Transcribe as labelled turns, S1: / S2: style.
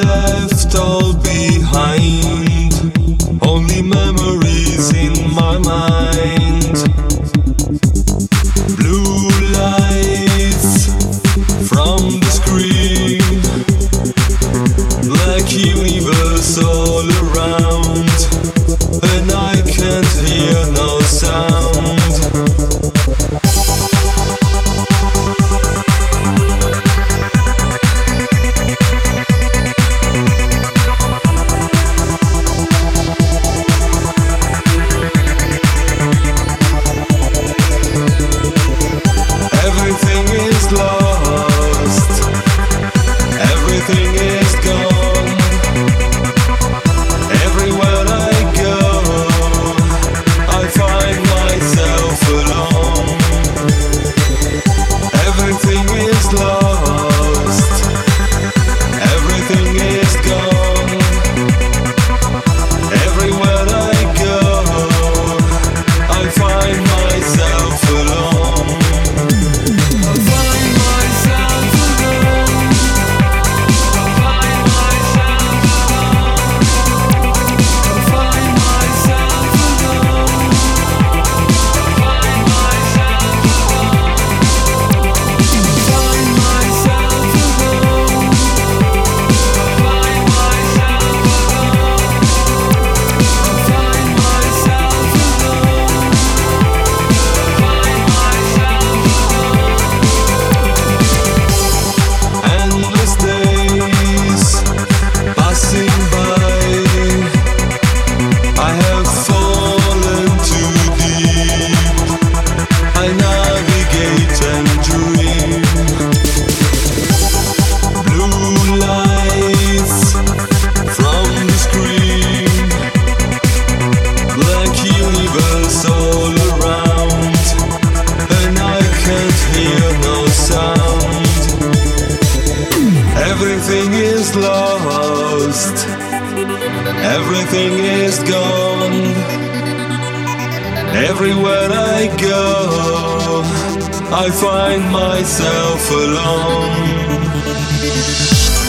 S1: left all behind, only memories in my mind. Blue lights from the screen, like universe all around, and I can't hear no sound. Everything is lost, everything is gone. Everywhere I go, I find myself alone. Everything is lost, everything is gone. Everywhere I go, I find myself alone. Everything is lost, everything is gone. Everywhere I go, I find myself alone.